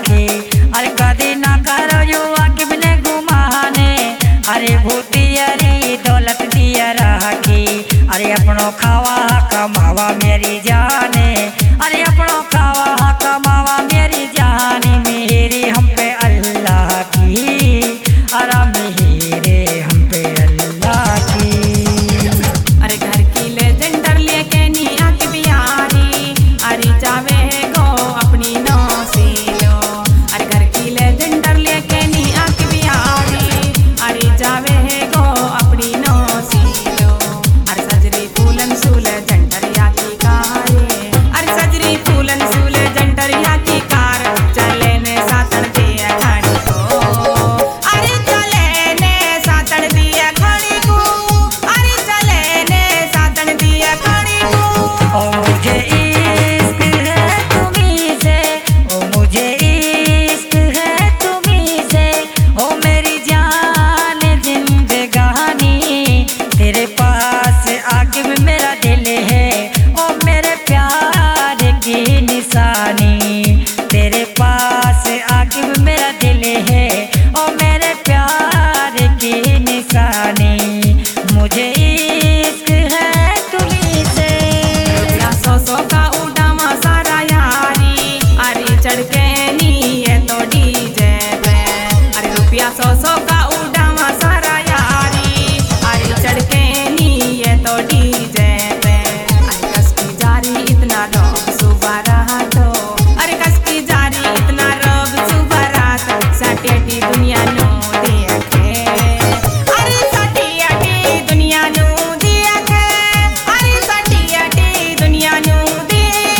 राखी। अरे कदी ना करो यो आके बिने घुमाने, अरे भूती अरे दौलत दिया राखी। अरे अपनों खावा कमावा मेरी जाने, अरे अपनों खावा कमावा मेरी जाने। मेरी हम पे अल्लाह की, अरे मेरे हम पे अल्लाह की। अरे घर की लेजेंडर लेके नी आके बिहारी, अरे जावे गो अपनी नौ से लो। अरे घर की लेजेंडर लेके नी आके बिहारी, अरे जावे गो अपनी नौ से लो। अरे सजरी फूलन सूल जंटरिया की कारे, अरे सजरी फूलन सूल जंटरिया की कार। चले ने सातन दिए खाड़ी को, अरे चले ने सातन दिए खाड़ी को, अरे चले ने सातन दिए खाड़ी को। ओ मुझे इश्क है तुम्हीं से, ओ मुझे इश्क है तुम्हीं से, ओ मेरी जान जिंदगानी। तेरे पास आके भी मेरा दिल है, ओ मेरे प्यार की निशानी। तेरे पास आके भी मेरा दिल है, ओ मेरे प्यार की निशानी। मुझे इश्क है तुम्हीं से। रुपया 100 का उड़ावा सारा यारी, अरे चढ़ के नी ये तो डीजे पे। अरे रुपया 100 का उड़ावा सारा यारी, अरे चढ़ के नी ये तो डीजे पे। अरे कस की जारी इतना रोब सुबह रात, अरे कस की जारी इतना रोब सुबह रात। सटेटी दुनिया नो देखे, अरे सटेटी दुनिया नो देखे, अरे सटेटी दुनिया नो देखे।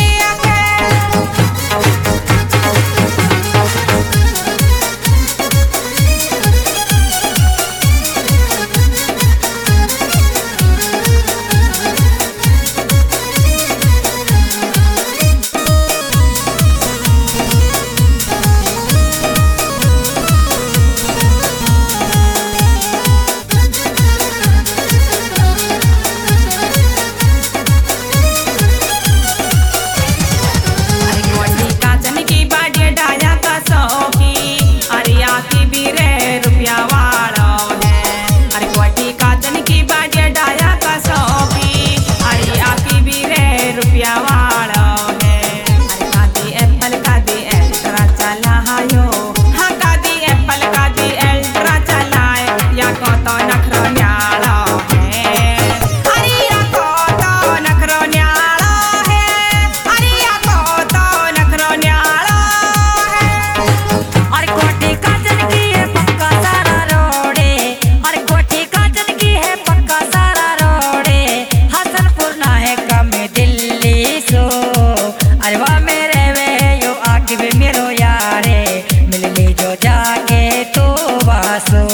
अरे गोटी काचन की बाड़ी डाया का सौकी, अरे आकी भी रे रुपया वाला है। अरे गोटी काचन की बाड़ी डाया का सौकी, अरे आकी भी रे रुपया वाला है। अरे कादी एप्पल कादी एल्ट्रा चलायो, हाँ कादी एप्पल कादी एल्ट्रा चलाए। या को तो नखरो न्याला है, अरे या को तो नखरो न्याला है, अरे या को तो नखरो न्याला है। अरे कोठी काचन की है पक्का सारा रोडे, अरे कोठी काचन की है पक्का सारा रोडे। हसनपुर ना है कम दिल्ली सो, अरे वाह मेरे वे यो आके भी मेरो यारे। मिल ली जो जाके तो वासो।